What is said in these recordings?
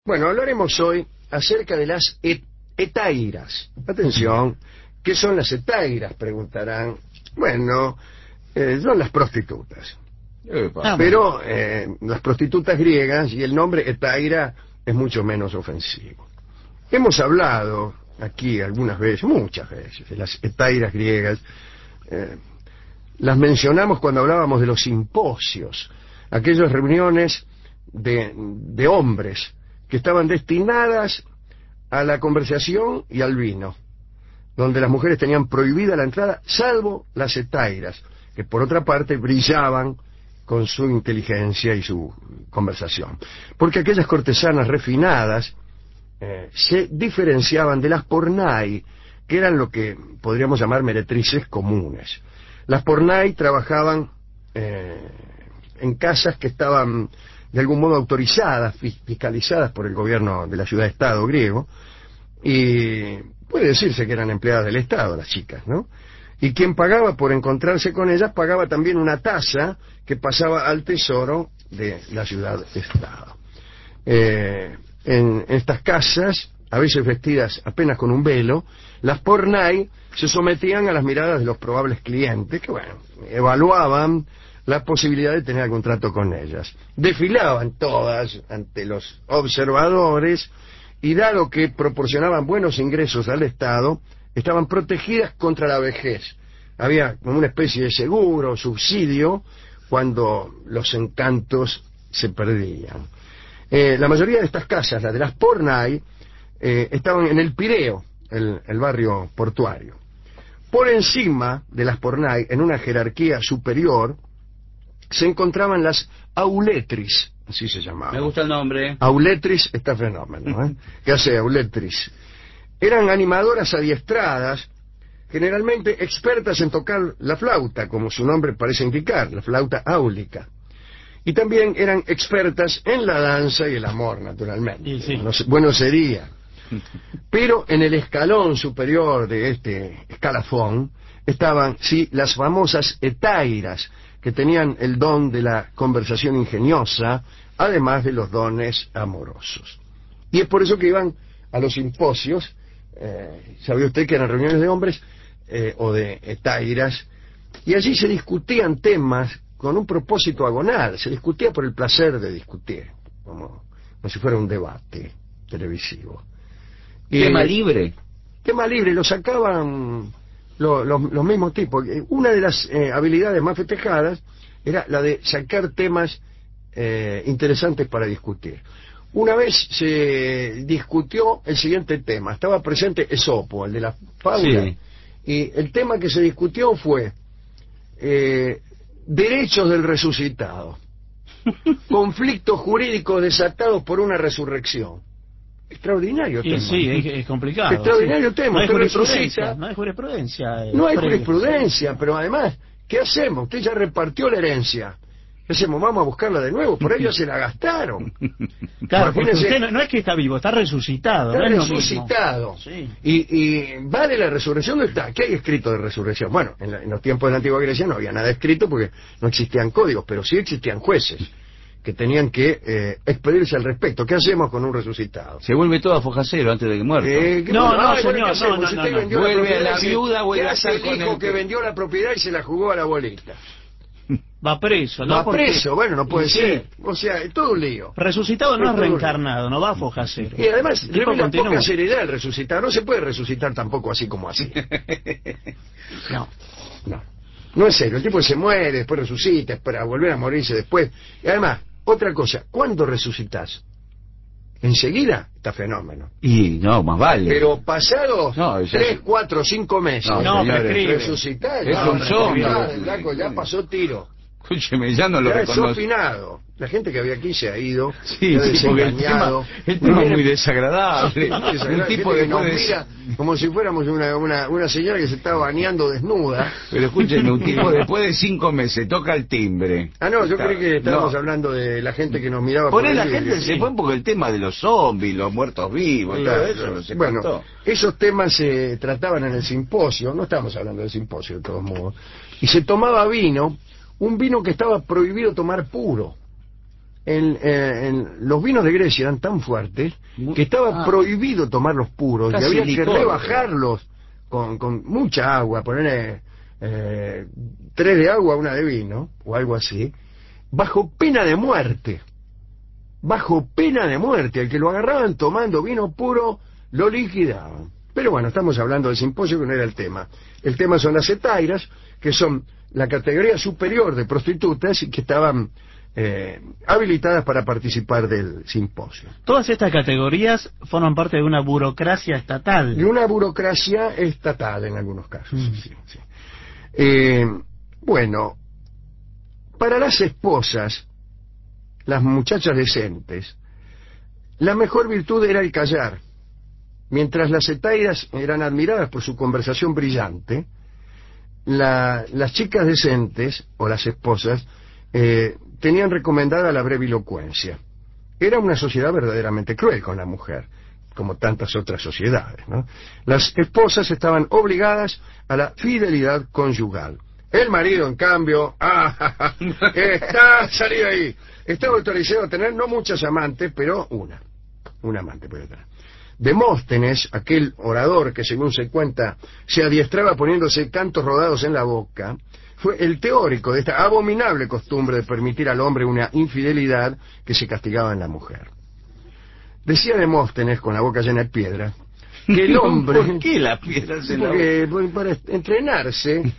Bueno, hablaremos hoy acerca de las etairas. Atención, ¿qué son las etairas? Preguntarán. Bueno, son las prostitutas. Pero las prostitutas griegas, y el nombre etaira es mucho menos ofensivo. Hemos hablado aquí algunas veces, muchas veces, de las etairas griegas. Las mencionamos cuando hablábamos de los simposios, aquellas reuniones de hombres que estaban destinadas a la conversación y al vino, donde las mujeres tenían prohibida la entrada, salvo las etairas, que por otra parte brillaban con su inteligencia y su conversación. Porque aquellas cortesanas refinadas se diferenciaban de las pornai, que eran lo que podríamos llamar meretrices comunes. Las pornai trabajaban en casas que estaban de algún modo autorizadas, fiscalizadas por el gobierno de la ciudad-estado griego, y puede decirse que eran empleadas del Estado, las chicas, ¿no? Y quien pagaba por encontrarse con ellas pagaba también una tasa que pasaba al tesoro de la ciudad-estado. En estas casas, a veces vestidas apenas con un velo, las pornai se sometían a las miradas de los probables clientes, que bueno, evaluaban la posibilidad de tener algún trato con ellas. Desfilaban todas ante los observadores y dado que proporcionaban buenos ingresos al Estado, estaban protegidas contra la vejez. Había como una especie de seguro, subsidio, cuando los encantos se perdían. La mayoría de estas casas, las de las pornai, estaban en el Pireo, el barrio portuario. Por encima de las pornai, en una jerarquía superior, se encontraban las auletris, así se llamaban. Me gusta el nombre. Auletris está fenómeno, ¿eh? ¿Qué hace auletris? Eran animadoras adiestradas, generalmente expertas en tocar la flauta, como su nombre parece indicar, la flauta áulica. Y también eran expertas en la danza y el amor, naturalmente. Sí. Bueno sería. Pero en el escalón superior de este escalafón estaban, sí, las famosas etairas, que tenían el don de la conversación ingeniosa, además de los dones amorosos. Y es por eso que iban a los simposios, sabía usted que eran reuniones de hombres o de etairas, y allí se discutían temas con un propósito agonal, se discutía por el placer de discutir, como si fuera un debate televisivo. ¿Tema libre? Tema libre, lo sacaban los mismos tipos. Una de las habilidades más festejadas era la de sacar temas interesantes para discutir. Una vez se discutió el siguiente tema. Estaba presente Esopo, el de la fábula, sí. Y el tema que se discutió fue derechos del resucitado, conflictos jurídicos desatados por una resurrección. Extraordinario tema. Sí, es complicado. Extraordinario tema. No hay jurisprudencia. No hay jurisprudencia. No hay jurisprudencia, pero además, ¿qué hacemos? Usted ya repartió la herencia. ¿Qué hacemos? Vamos a buscarla de nuevo. Por ahí ya se la gastaron. Claro, porque usted no es que está vivo, está resucitado. Está no resucitado. Sí. Y vale la resurrección. ¿Dónde está? ¿Qué hay escrito de resurrección? Bueno, en los tiempos de la antigua Grecia no había nada escrito porque no existían códigos, pero sí existían jueces que tenían que expedirse al respecto. ¿Qué hacemos con un resucitado? Se vuelve todo a fojacero antes de que muerto. Señor, vuelve a la viuda, vuelve a estar con el hijo que vendió la propiedad y se la jugó a la bolita. Va preso, ¿no? Va preso, bueno, no puede ser. O sea, es todo un lío. Resucitado no es reencarnado, no va a fojacero. Y además, revela poca seriedad el resucitar. No se puede resucitar tampoco así como así. No es serio. El tipo se muere, después resucita, espera volver a morirse después. Y además, otra cosa, ¿cuándo resucitas? ¿Enseguida? Está fenómeno. Y no, más vale. Pero pasados 3, 4, 5 meses, resucitar. Es un zombie. Ya pasó tiro. Escúcheme, ya no lo reconozco. Finado. La gente que había aquí se ha ido. Sí, porque el tema es muy desagradable. Un tipo que nos mira como si fuéramos una señora que se estaba bañando desnuda. Pero escúcheme, un tipo después de 5 meses toca el timbre. Yo creí que estábamos hablando de la gente que nos miraba. Por ahí la gente se fue porque el tema de los zombies, los muertos vivos, todo eso no se contó. Esos temas se trataban en el simposio. No estamos hablando del simposio de todos modos. Y se tomaba vino, un vino que estaba prohibido tomar puro. los vinos de Grecia eran tan fuertes que estaba prohibido tomarlos puros y había que rebajarlos con mucha agua, ponerle 3 de agua, 1 de vino o algo así, bajo pena de muerte. Bajo pena de muerte. Al que lo agarraban tomando vino puro lo liquidaban. Pero bueno, estamos hablando del simposio, que no era el tema. El tema son las hetairas, que son la categoría superior de prostitutas y que estaban habilitadas para participar del simposio. Todas estas categorías forman parte de una burocracia estatal. De una burocracia estatal en algunos casos. Sí, sí. Bueno, para las esposas, las muchachas decentes, la mejor virtud era el callar. Mientras las hetairas eran admiradas por su conversación brillante, las chicas decentes, o las esposas, tenían recomendada la brevilocuencia. Era una sociedad verdaderamente cruel con la mujer, como tantas otras sociedades, ¿no? Las esposas estaban obligadas a la fidelidad conyugal. El marido, en cambio, está salido ahí. Estaba autorizado a tener no muchas amantes, pero una amante puede tener. Demóstenes, aquel orador que según se cuenta se adiestraba poniéndose cantos rodados en la boca, fue el teórico de esta abominable costumbre de permitir al hombre una infidelidad que se castigaba en la mujer. Decía Demóstenes, con la boca llena de piedra, que el hombre... ¿Por qué la piedra se la boca? Para entrenarse,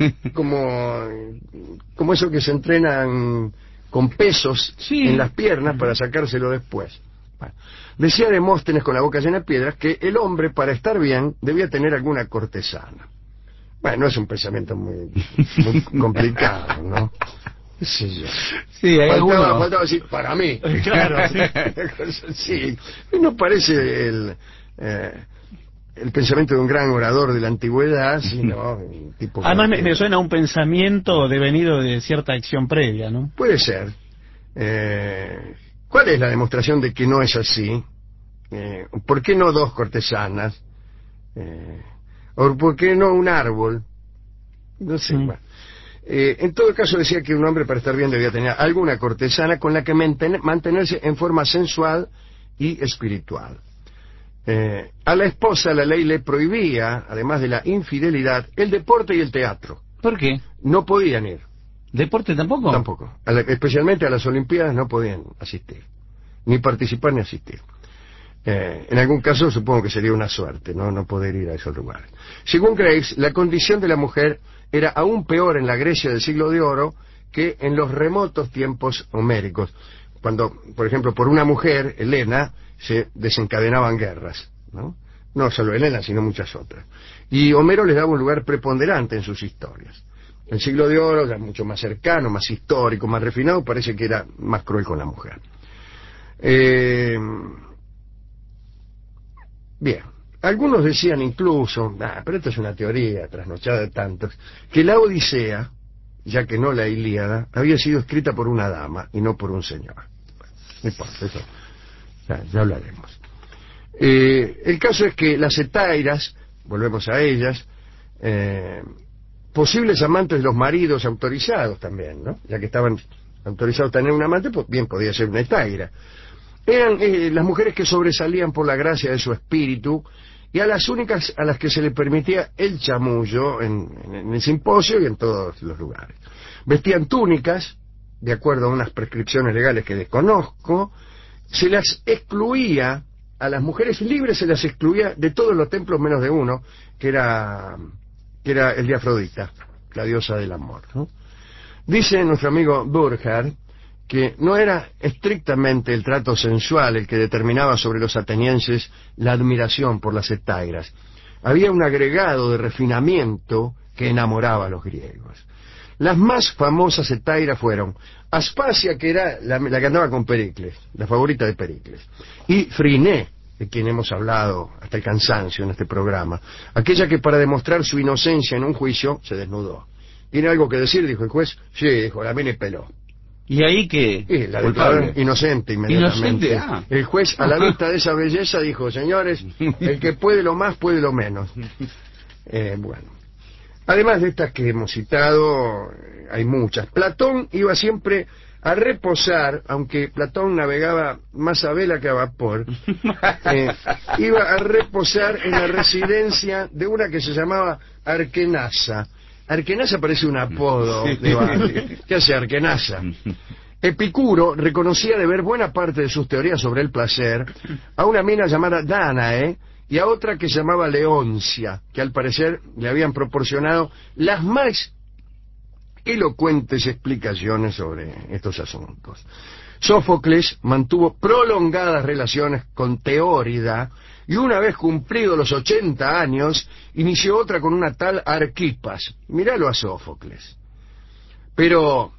como eso que se entrenan con pesos en las piernas para sacárselo después. Bueno, decía Demóstenes, con la boca llena de piedras, que el hombre, para estar bien, debía tener alguna cortesana. Bueno, es un pensamiento muy complicado, ¿no? Sí, faltaba decir, para mí. Claro, sí. No parece el pensamiento de un gran orador de la antigüedad, sino un tipo... Además me suena a un pensamiento devenido de cierta acción previa, ¿no? Puede ser. ¿Cuál es la demostración de que no es así? ¿Por qué no 2 cortesanas? ¿O por qué no un árbol? No sé. Bueno. En todo caso decía que un hombre para estar bien debía tener alguna cortesana con la que mantenerse en forma sensual y espiritual. A la esposa la ley le prohibía, además de la infidelidad, el deporte y el teatro. ¿Por qué? No podían ir. ¿Deporte tampoco? Tampoco. Especialmente a las Olimpiadas no podían asistir. Ni participar ni asistir. En algún caso supongo que sería una suerte, no poder ir a esos lugares. Según Graves, la condición de la mujer era aún peor en la Grecia del siglo de oro que en los remotos tiempos homéricos, cuando, por ejemplo, por una mujer, Helena, se desencadenaban guerras, ¿no? No solo Helena, sino muchas otras. Y Homero les daba un lugar preponderante en sus historias. El siglo de oro, ya mucho más cercano, más histórico, más refinado, parece que era más cruel con la mujer. Bien, algunos decían incluso, pero esto es una teoría trasnochada de tantos, que la Odisea, ya que no la Ilíada, había sido escrita por una dama y no por un señor. Bueno, no importa, eso ya hablaremos. El caso es que las hetairas, volvemos a ellas, posibles amantes de los maridos autorizados también, ¿no? Ya que estaban autorizados a tener un amante, pues bien podía ser una hetaira. Eran las mujeres que sobresalían por la gracia de su espíritu y a las únicas a las que se le permitía el chamullo en el simposio y en todos los lugares. Vestían túnicas, de acuerdo a unas prescripciones legales que desconozco, se las excluía, a las mujeres libres se las excluía de todos los templos menos de uno, que era el de Afrodita, la diosa del amor, ¿no? Dice nuestro amigo Burckhardt que no era estrictamente el trato sensual el que determinaba sobre los atenienses la admiración por las hetairas. Había un agregado de refinamiento que enamoraba a los griegos. Las más famosas hetairas fueron Aspasia, que era la que andaba con Pericles, la favorita de Pericles, y Friné, de quien hemos hablado hasta el cansancio en este programa, aquella que para demostrar su inocencia en un juicio se desnudó. ¿Tiene algo que decir?, dijo el juez. Sí, dijo, la mina y peló. ¿Y ahí qué? Y la declaró inocente inmediatamente. ¿Inocente? El juez, a la vista de esa belleza, dijo, señores, el que puede lo más, puede lo menos. Bueno. Además de estas que hemos citado, hay muchas. Platón iba siempre a reposar, aunque Platón navegaba más a vela que a vapor, iba a reposar en la residencia de una que se llamaba Arquenasa. Arquenasa parece un apodo de barrio. ¿Qué hace Arquenasa? Epicuro reconocía deber buena parte de sus teorías sobre el placer a una mina llamada Dánae y a otra que se llamaba Leoncia, que al parecer le habían proporcionado las más elocuentes explicaciones sobre estos asuntos. Sófocles mantuvo prolongadas relaciones con Teórida y una vez cumplidos los 80 años inició otra con una tal Arquipas. Míralo a Sófocles. Pero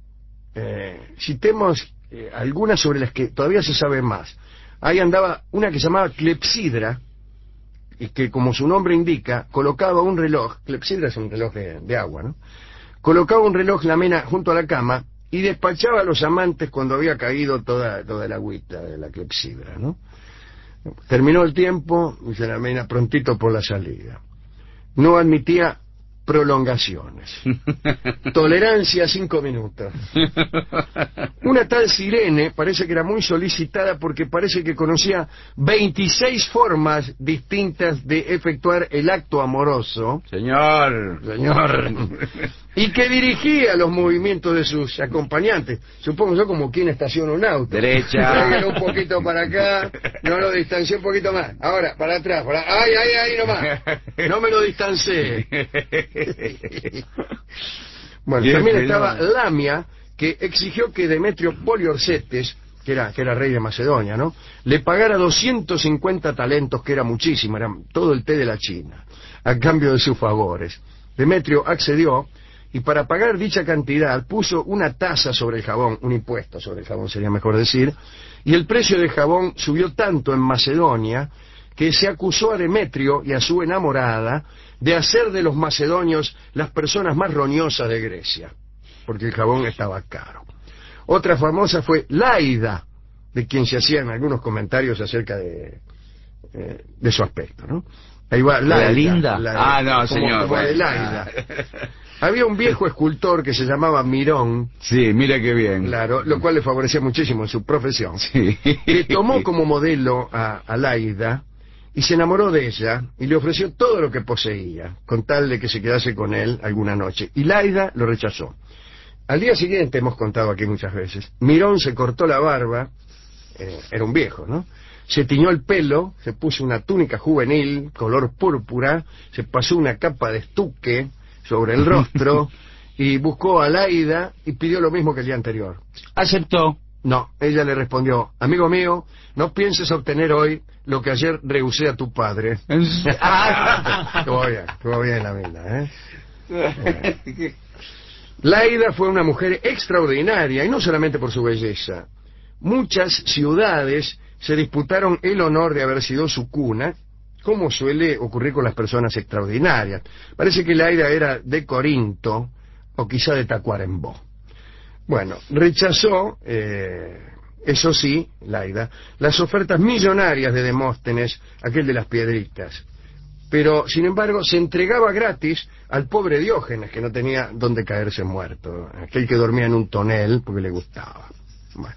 citemos algunas sobre las que todavía se sabe más. Ahí andaba una que se llamaba Clepsidra, y que, como su nombre indica, colocaba un reloj. Clepsidra es un reloj de agua, ¿no? Colocaba un reloj la mena junto a la cama y despachaba a los amantes cuando había caído toda el agüita de la clepsidra, ¿no? Terminó el tiempo, dice la mena, prontito por la salida. No admitía prolongaciones. Tolerancia 5 minutos. Una tal Sirene parece que era muy solicitada porque parece que conocía 26 formas distintas de efectuar el acto amoroso. Señor. Y que dirigía los movimientos de sus acompañantes. Supongo yo como quien estaciona un auto. Derecha. Tráigalo un poquito para acá, no lo distancié un poquito más. Ahora, para atrás, ahí nomás. No me lo distancié. Bueno, bien, también estaba Lamia, que exigió que Demetrio Poliorcetes, que era rey de Macedonia, ¿no?, le pagara 250 talentos, que era muchísimo, era todo el té de la China, a cambio de sus favores. Demetrio accedió y para pagar dicha cantidad puso una tasa sobre el jabón, un impuesto sobre el jabón sería mejor decir, y el precio del jabón subió tanto en Macedonia que se acusó a Demetrio y a su enamorada de hacer de los macedonios las personas más roñosas de Grecia, porque el jabón estaba caro. Otra famosa fue Laida, de quien se hacían algunos comentarios acerca de su aspecto, ¿no? Ahí va Laida. ¿Linda? No, señor. Como de Laida. Había un viejo escultor que se llamaba Mirón. Sí, mira qué bien. Claro, lo cual le favorecía muchísimo en su profesión. Sí. Que tomó como modelo a Laida y se enamoró de ella y le ofreció todo lo que poseía, con tal de que se quedase con él alguna noche. Y Laida lo rechazó. Al día siguiente, hemos contado aquí muchas veces, Mirón se cortó la barba, era un viejo, ¿no? Se tiñó el pelo, se puso una túnica juvenil, color púrpura, se pasó una capa de estuque sobre el rostro y buscó a Laida y pidió lo mismo que el día anterior. ¿Aceptó? No, ella le respondió: amigo mío, no pienses obtener hoy lo que ayer rehusé a tu padre. Estuvo bien la mina, ¿eh? Laida fue una mujer extraordinaria, y no solamente por su belleza. Muchas ciudades se disputaron el honor de haber sido su cuna, como suele ocurrir con las personas extraordinarias. Parece que Laida era de Corinto, o quizá de Tacuarembó. Bueno, rechazó, eso sí, Laida, las ofertas millonarias de Demóstenes, aquel de las piedritas. Pero, sin embargo, se entregaba gratis al pobre Diógenes, que no tenía dónde caerse muerto, aquel que dormía en un tonel porque le gustaba. Bueno.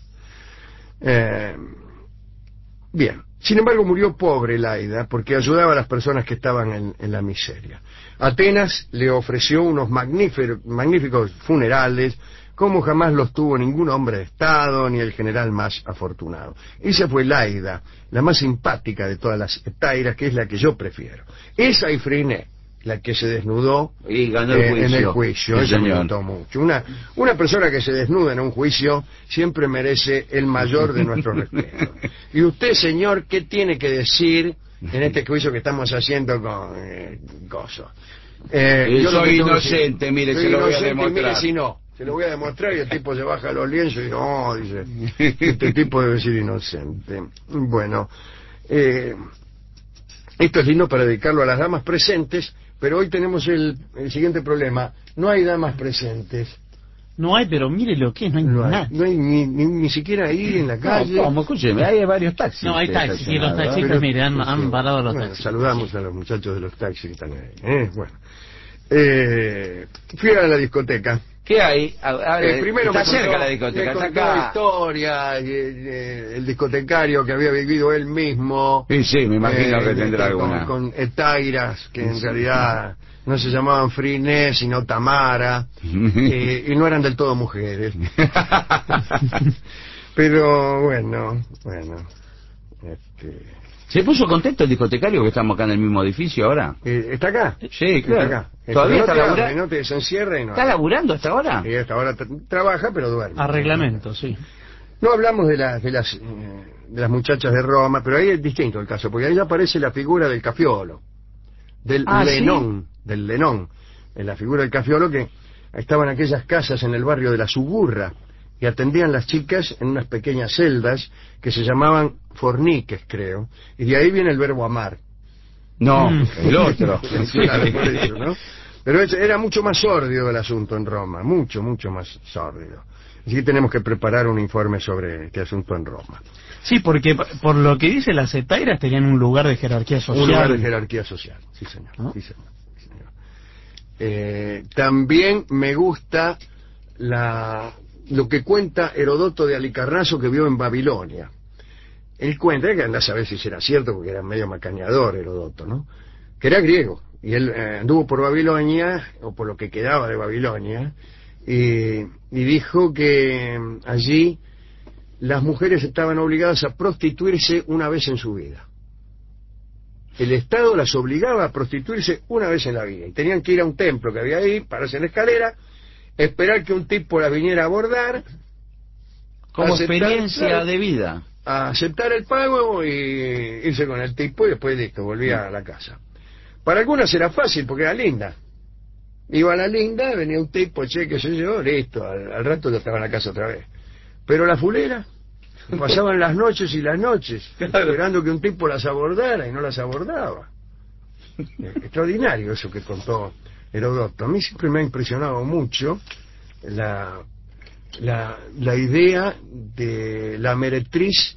Bien. Sin embargo, murió pobre Laida porque ayudaba a las personas que estaban en la miseria. Atenas le ofreció unos magníficos funerales, como jamás los tuvo ningún hombre de Estado ni el general más afortunado. Esa fue Laida, la más simpática de todas las hetairas, que es la que yo prefiero. Esa y Freiné, la que se desnudó y ganó el juicio. En el juicio. Sí, esa me gustó mucho. Una persona que se desnuda en un juicio siempre merece el mayor de nuestros respetos. Y usted, señor, ¿qué tiene que decir en este juicio que estamos haciendo con Gozo? Yo soy inocente, mire, se lo voy a demostrar. Mire, si no, se lo voy a demostrar, y el tipo se baja los lienzos y no, dice, este tipo debe ser inocente. Bueno, esto es lindo para dedicarlo a las damas presentes, pero hoy tenemos el siguiente problema: no hay damas presentes. No hay, pero mire lo que es, no hay nada. No hay ni siquiera ahí en la calle. No, ¿cómo? Escúcheme, hay varios taxis. No, hay taxis, y los taxistas, mire, han parado los taxis. Saludamos a los muchachos de los taxis que están ahí. Bueno, fui a la discoteca ¿Qué hay? Primero está me cerca contó, la discoteca, me está contó acá. historia, el discotecario que había vivido él mismo. Sí, sí, me imagino que tendrá alguna. Con etairas que en realidad no se llamaban Friné, sino Tamara, y no eran del todo mujeres. Pero bueno. ¿Se puso contento el discotecario que estamos acá en el mismo edificio ahora? ¿Está acá? Sí, claro. Está acá. ¿Todavía no está laburando? No te desencierra y no. ¿Está laburando hasta ahora? Y hasta ahora trabaja, pero duerme. A reglamento, sí. No hablamos de las muchachas de Roma, pero ahí es distinto el caso, porque ahí aparece la figura del Cafiolo, del Lenón, ¿sí? del Lenón, en la figura del Cafiolo, que estaban aquellas casas en el barrio de la Suburra, y atendían las chicas en unas pequeñas celdas que se llamaban forniques, creo, y de ahí viene el verbo amar. No, el otro. Claro, por eso, ¿no? Pero era mucho más sórdido el asunto en Roma, mucho más sórdido. Así que tenemos que preparar un informe sobre este asunto en Roma. Sí, porque por lo que dice, las etairas tenían un lugar de jerarquía social. Un lugar de jerarquía social, sí señor. ¿No? Sí, señor. Sí, señor. También me gusta lo que cuenta Herodoto de Halicarnaso, que vio en Babilonia. Él cuenta, que anda a saber si será cierto, porque era medio macaneador Herodoto, ¿no? Que era griego, y él anduvo por Babilonia, o por lo que quedaba de Babilonia, y dijo que allí las mujeres estaban obligadas a prostituirse una vez en su vida. El Estado las obligaba a prostituirse una vez en la vida, y tenían que ir a un templo que había ahí, pararse en la escalera, esperar que un tipo las viniera a abordar, como experiencia de vida, a aceptar el pago y irse con el tipo, y después listo, volvía a la casa. Para algunas era fácil porque era linda. Iba a la linda, venía un tipo, che, qué sé yo, listo, al rato ya estaba en la casa otra vez. Pero la fulera pasaban las noches y las noches esperando que un tipo las abordara y no las abordaba. Extraordinario eso que contó Herodoto. A mí siempre me ha impresionado mucho la idea de la meretriz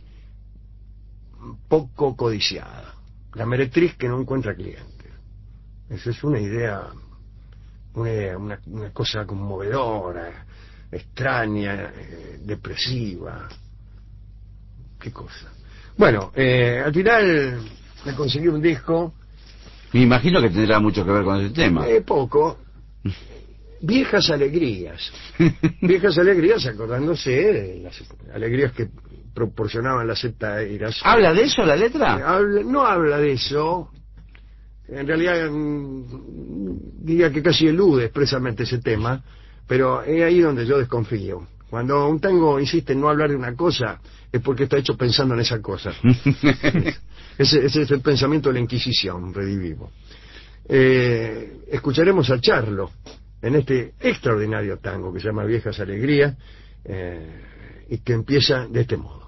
poco codiciada, la meretriz que no encuentra cliente. Esa es una idea, una cosa conmovedora, extraña, depresiva. Qué cosa. Bueno, al final me conseguí un disco. Me imagino que tendrá mucho que ver con ese tema. Poco. Viejas alegrías. Viejas alegrías, acordándose de las alegrías que proporcionaban las etairas. ¿Habla de eso la letra? No habla de eso. En realidad diría que casi elude expresamente ese tema, pero es ahí donde yo desconfío. Cuando un tango insiste en no hablar de una cosa, es porque está hecho pensando en esa cosa. Ese es el pensamiento de la Inquisición, redivivo. Escucharemos a Charlo en este extraordinario tango que se llama Viejas Alegrías, y que empieza de este modo.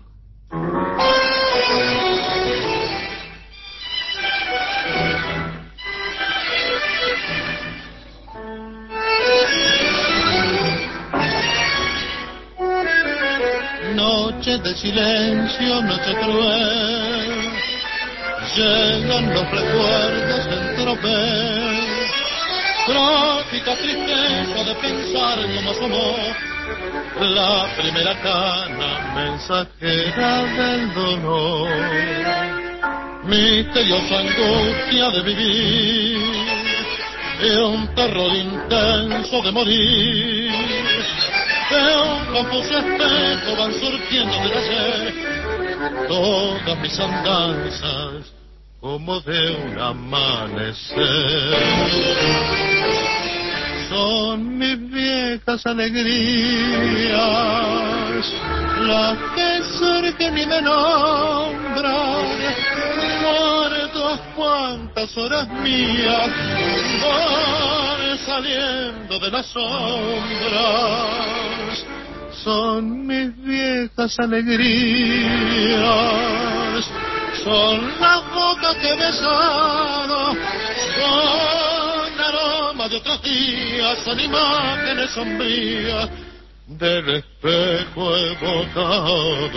Noche de silencio, noche cruel, llegan los recuerdos en tropel, trágica tristeza de pensar cómo asomó la primera cana mensajera del dolor, misteriosa angustia de vivir y un terror intenso de morir. De un confuso espejo van surgiendo del ayer todas mis andanzas como de un amanecer. Son mis viejas alegrías las que surgen y me nombran, muertas cuantas horas mías van saliendo de las sombras. Son mis viejas alegrías, son las bocas que he besado, son aromas de otros días, son imágenes sombrías del espejo evocado.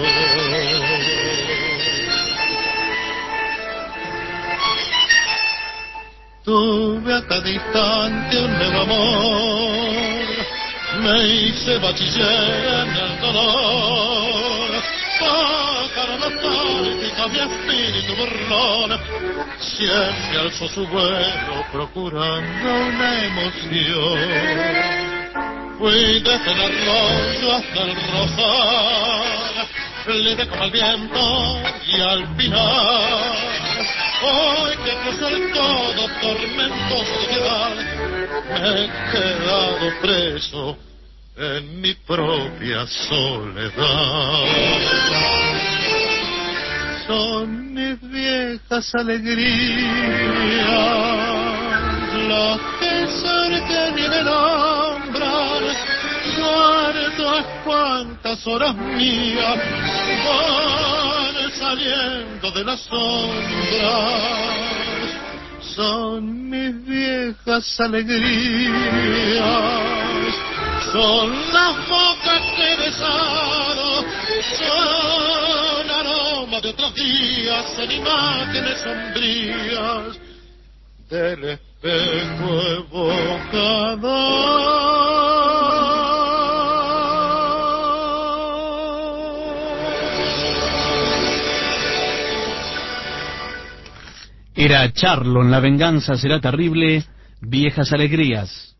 Tuve a cada instante un nuevo amor, me hice bachiller en el dolor. Pájaro nostálgico, mi espíritu burlón siempre alzó su vuelo procurando una emoción. Fui desde el arroyo hasta el rosal, libre como el viento y al final, hoy que cruzo el todo tormentoso de piedad, me he quedado preso en mi propia soledad. Son mis viejas alegrías las que cerca ni me nombran, guardas cuantas horas mías van saliendo de las sombras. Son mis viejas alegrías, son las bocas que he besado, son aromas de otros días, son imágenes sombrías del espejo evocador. Era Charlo en La venganza será terrible, viejas alegrías.